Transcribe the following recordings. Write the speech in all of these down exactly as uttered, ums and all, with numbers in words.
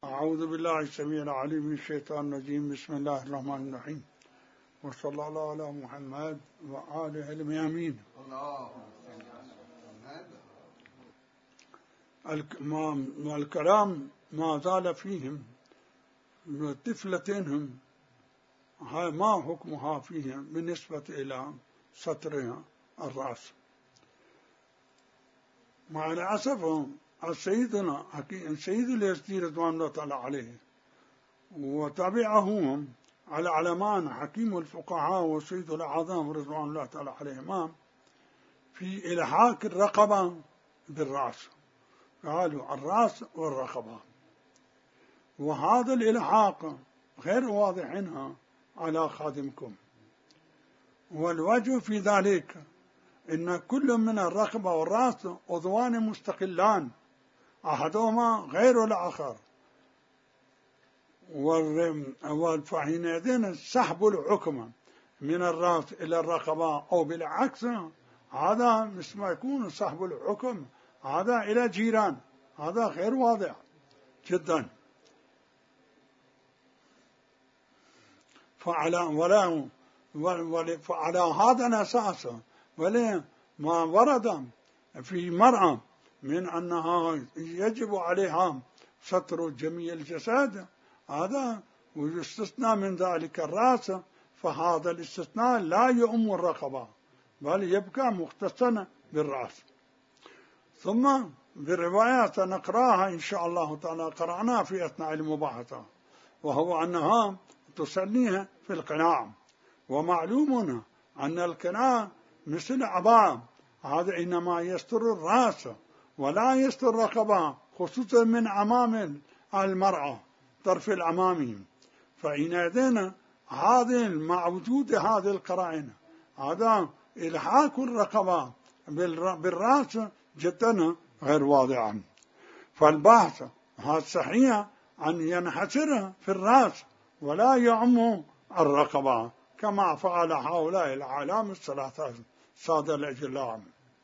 أعوذ بالله السميع العليم من الشيطان الرجيم. بسم الله الرحمن الرحيم، وصلى الله على محمد وآله الميامين. الكلام ما زال فيهم طفلتهم، ما حكمها فيهم بالنسبة إلى سطر الرأس. مع الأسف سيدنا سيد اليزدي رضوان الله تعالى عليه وتابعهم على علمان حكيم الفقهاء وسيد الأعظم رضوان الله تعالى عليهما في إلحاق الرقبة بالرأس، قالوا الرأس والرقبة، وهذا الإلحاق غير واضح عنها على خادمكم. والوجه في ذلك إن كل من الرقبة والرأس عضوان مستقلان، أحدهما غير الآخر، فحينئذ سحب الحكم من الرأس إلى الرقبة أو بالعكس، هذا مثل ما يكون سحب الحكم هذا إلى جيران، هذا غير واضح جدا. فعلى ولا فعلى هذا الأساس ولا ما ورد في مرأة من أنها يجب عليها ستر جميع الجسد، هذا ويستثنى من ذلك الرأس، فهذا الاستثناء لا يؤم الرقبة بل يبقى مختصا بالرأس. ثم بالروايات نقراها إن شاء الله تعالى، قرأناها في أثناء المباحثة، وهو أنها تسنيها في القناع، ومعلوم أن القناع مثل عباء، هذا إنما يستر الرأس ولا يستر الرقبة، خصوصا من أمام المرأة طرف الأمامي. فحينئذ هذه مع وجود هذه القرائن هذا إلحاق الرقبة بالرأس جدا غير واضحا. فالبحث هذا صحيح أن ينحصر في الرأس ولا يعم الرقبة كما فعل هؤلاء الأعلام الثلاثة السادة الأجلاء.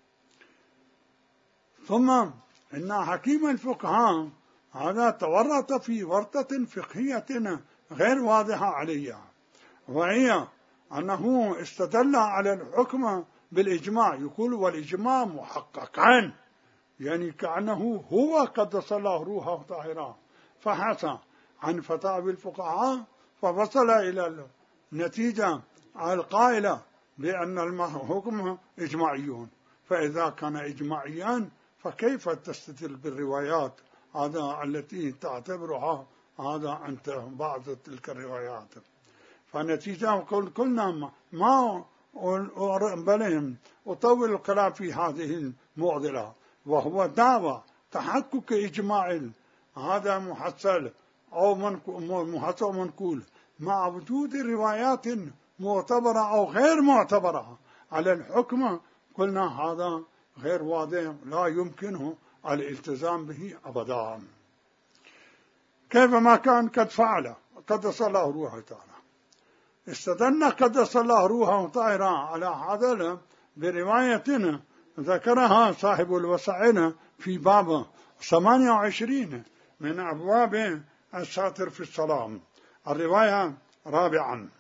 ثم إن حكيم الفقهاء هذا تورط في ورطة فقهية غير واضحة عليها، وهي أنه استدل على الحكم بالإجماع، يقول والإجماع محققا، يعني كأنه هو قدس الله روحه طاهرا، فحث عن فتاوى الفقهاء فوصل إلى النتيجة القائلة بأن الحكم إجماعيون. فإذا كان إجماعيا فكيف تستدل بالروايات هذا التي تعتبرها هذا أنت بعض تلك الروايات؟ فنتيجة قلنا ما بلهم أطول الكلام في هذه المعضلة، وهو دعوة تحقق إجماع هذا محصل أو محصل منقول مع وجود روايات معتبرة أو غير معتبرة على الحكم. قلنا هذا غير واضح، لا يمكنه الالتزام به أبدا، كيفما كان قد فعل قدس الله روحه تعالى. استدل قدس الله روحه طاهرا على هذا برواية ذكرها صاحب الوسائل في باب ثمانية وعشرين من أبواب الساتر في الصلاة، الرواية رابعا،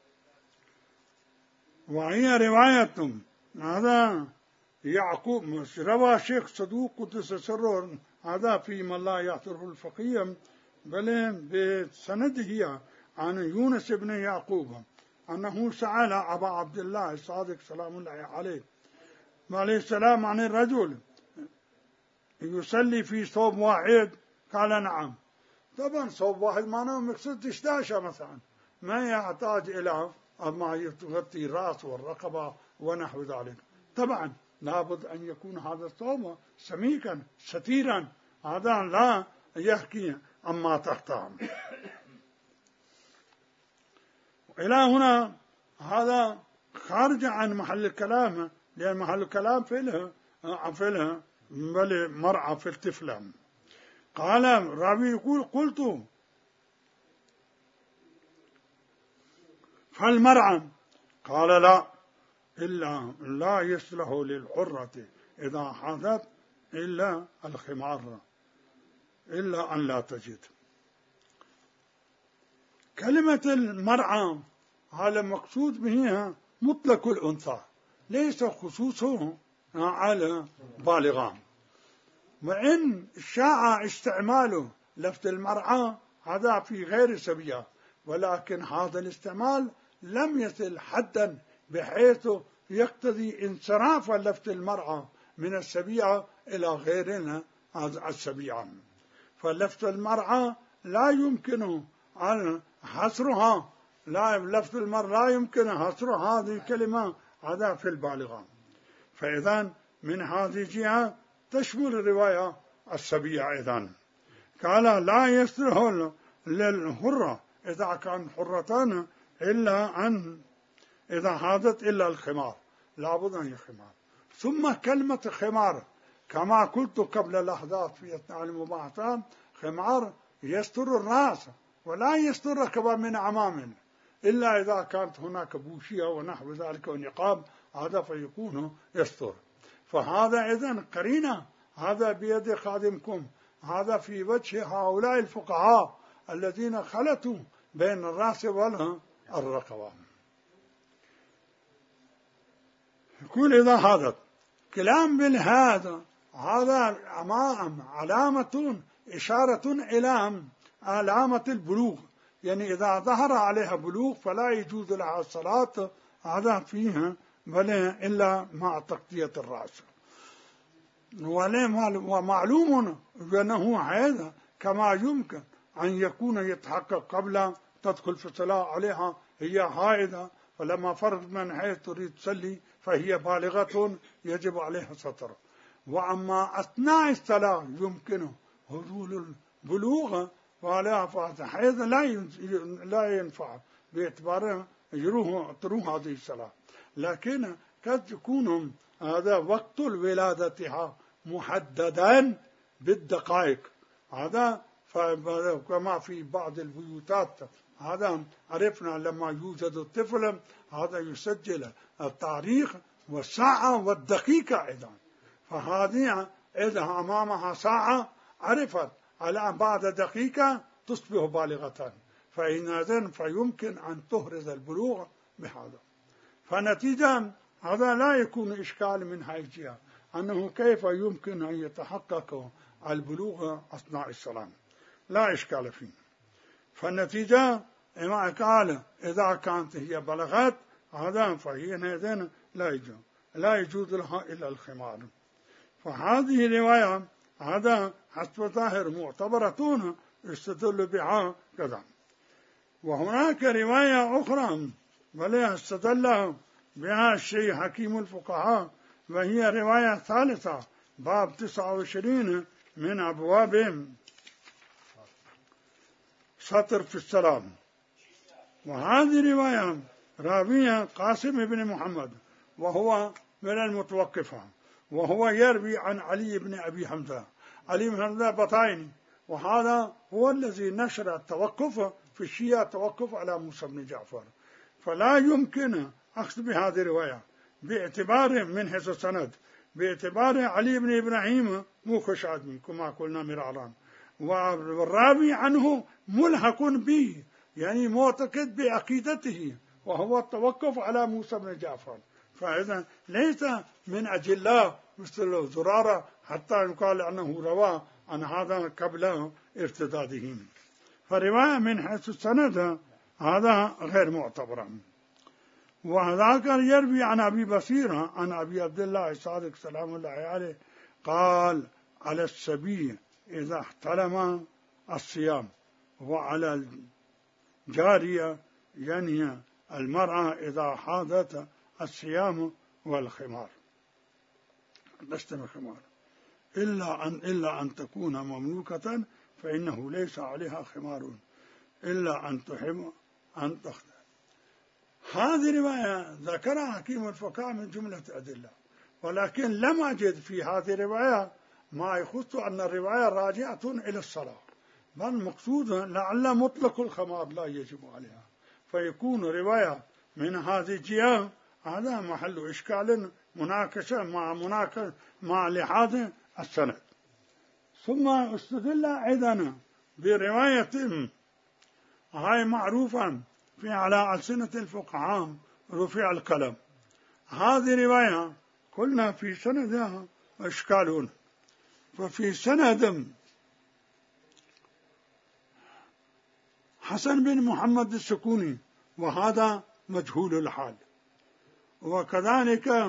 وهي رواية هذا يعقوب روى شيخ صدوق قدس سره، هذا فيما لا يعترف الفقيه، بل بسنده عن يونس بن يعقوب أنه سأل أبا عبد الله الصادق سلام الله عليه عليه السلام عن الرجل يصلي في ثوب واحد، قال نعم. طبعا ثوب واحد معناه مقصود دشداشة مثلا، ما يحتاج إلى ما يغطي الرأس والرقبة ونحو ذلك. طبعا لابد أن يكون هذا الثوب سميكا ستيرا، هذا لا يحكي أما تحته. إلى هنا هذا خارج عن محل الكلام، لأن محل الكلام فعله فعله بل مرعى في الطفلة. قال راوي يقول قلت فالمرعى؟ قال لا، إلا لا يصلح للحرة إذا حدث إلا الخمار، إلا أن لا تجد. كلمة المرأة على مقصود بها مطلق الأنثى، ليس خصوصه على بالغان. وإن شاع استعماله لفظ المرأة هذا في غير سبية، ولكن هذا الاستعمال لم يصل حدا بحيث يقتضي انصراف لفظ المرأة من السبيعة إلى غيرنا السبيعة. فلفظ المرأة لا يمكن أن حصرها، لا لفظ المرأة لا يمكن حصر هذه الكلمة هذا في البالغة. فإذا من هذه الجهة تشمل الرواية السبيعة. إذن قال لا يصلح للحرة إذا كان حرتان إلا أن إذا هادت إلا الخمار، لابد أن يخمار. ثم كلمة خمار كما قلت قبل لحظات في أثناء المباحثات، خمار يستر الرأس ولا يستر ركبة من أمام، إلا إذا كانت هناك بوشية ونحو ذلك ونقاب، هذا فيكون يستر. فهذا إذن قرينة، هذا بيد خادمكم، هذا في وجه هؤلاء الفقهاء الذين خلطوا بين الرأس والرقبة. يقول إذا هذا كلام بالهذا هذا أمام علامة إشارة إلى علامة البلوغ، يعني إذا ظهر عليها بلوغ فلا يجوز لها الصلاة هذا فيها بل إلا مع تغطية الرأس. ومعلوم أنه هذا كما يمكن أن يكون يتحقق قبل تدخل في الصلاة عليها هي حائضة، فلما فرض من حيث تريد تصلي فهي بالغة يجب عليها ستر. وأما أثناء الصلاة يمكن حصول البلوغ وعليها حيض لا ينفع باعتبار يروح تروح هذه الصلاة، لكن قد يكون هذا وقت ولادتها محددا بالدقائق، هذا كما في بعض البيوتات هذا عرفنا لما يوجد الطفل هذا يسجل التاريخ والساعة والدقيقة أيضا، فهذه إذا أمامها ساعة عرفت على بعد دقيقة تصبح بالغة، فإذن فيمكن أن تهرز البلوغ بهذا. فنتيجة هذا لا يكون إشكال من هذه الجهة أنه كيف يمكن أن يتحقق البلوغ أثناء الصلاة، لا إشكال فيه. فالنتيجة إما قال إذا كانت هي بلغت هذا فهي إذن لا يجوز لا يجوز لها إلا الخمار. فهذه الرواية هذا حسب ظاهر معتبرة استدل بها كذا. وهناك رواية أخرى بل استدل بها الشيخ حكيم الفقهاء، وهي رواية ثالثة باب تسعة وعشرين من أبواب سطر في السلام. وهذه رواية راوية قاسم بن محمد وهو من المتوقفة، وهو يروي عن علي بن أبي حمزة. علي بن حمزة بطايني، وهذا هو الذي نشر التوقف في الشيعة، توقف على موسى بن جعفر. فلا يمكن أخذ بهذه الرواية باعتبار من حيث السند، باعتبار علي بن إبراهيم مو خشعدمي كما قلنا مرارا، والراوي عنه ملحق به يعني معتقد بعقيدته، وهو التوقف على موسى بن جعفر. فإذا ليس من أجلاء مثل زرارة حتى يقال أنه روى عن هذا قبل ارتداده. فرواية من حيث السند هذا غير معتبر. وذاك يروي عن أبي بصيرة عن أبي عبد الله الصادق سلام الله عليه قال على السبي إذا احترم الصيام، وعلى الجارية يعني المرأة إذا حاضت الصيام والخمار لست الخمار إلا أن إلا أن تكون مملوكة فإنه ليس عليها خمار إلا أن تحب أن تخدع. هذه رواية ذكرها حكيم الفقهاء من جملة أدلة، ولكن لم أجد في هذه الرواية ما يخص أن الرواية راجعة إلى الصلاة، بل مقصود لعل مطلق الخمار لا يجب عليها، فيكون رواية من هذه الجهة هذا محل إشكال مناقشة مع مناقشة مع لحاظ السند. ثم استدل أيضا برواية هاي معروفة في على ألسنة الفقهاء رفع القلم. هذه رواية قلنا في سندها إشكال، ففي سند حسن بن محمد السكوني وهذا مجهول الحال، وكذلك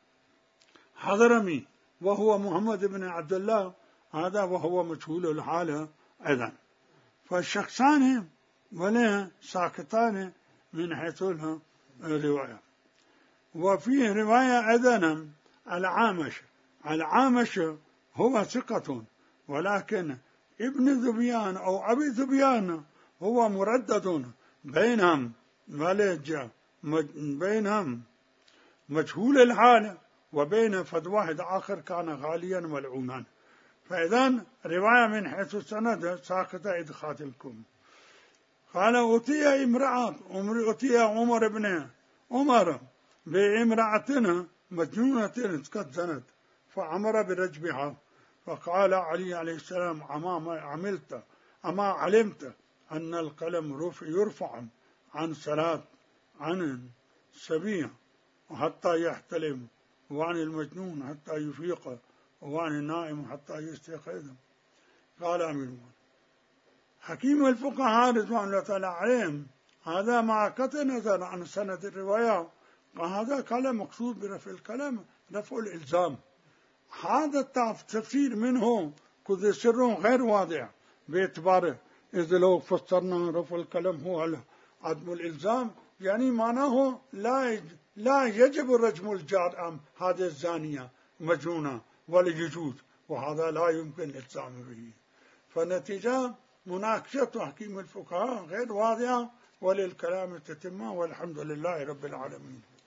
حضرمي وهو محمد بن عبد الله هذا وهو مجهول الحال أيضا، فالشخصان ولا ساكتان من حيث الرواية. وفي رواية أيضا العامش، العامش هو ثقة ولكن ابن ذبيان أو أبي ذبيان هو مردد بينهم ولج بينهم مجهول الحال وبين فد واحد آخر كان غاليا ملعونا، فإذا رواية من حيث السند ساقطة إدخالكم. قال أتي امرأة أتي عمر بن عمر بامرأة مجنونة قد زنت فأمر برجمها، فقال علي عليه السلام أما عملت أما علمت أن القلم يرفع عن صلاة عن السبية حتى يحتلم، وعن المجنون حتى يفيق، وعن النائم حتى يستيقظ. قال أمير المؤمنين حكيم الفقهاء رضوان الله تعالى عليهم هذا مع قطع نظر عن سند الرواية، وهذا كلام مقصود برفع الكلام رفع الإلزام. هذا التفسير منه كذا سر غير واضح باعتباره، إذا لو فسرنا رفع الكلام هو عدم الإلزام يعني معناه لا لا يجب رجم الجار هذه الزانية مجنونة ولا يجوز، وهذا لا يمكن الإلزام به. فنتيجة مناقشة حكيم الفقهاء غير واضحة وللكلام تتمة، والحمد لله رب العالمين.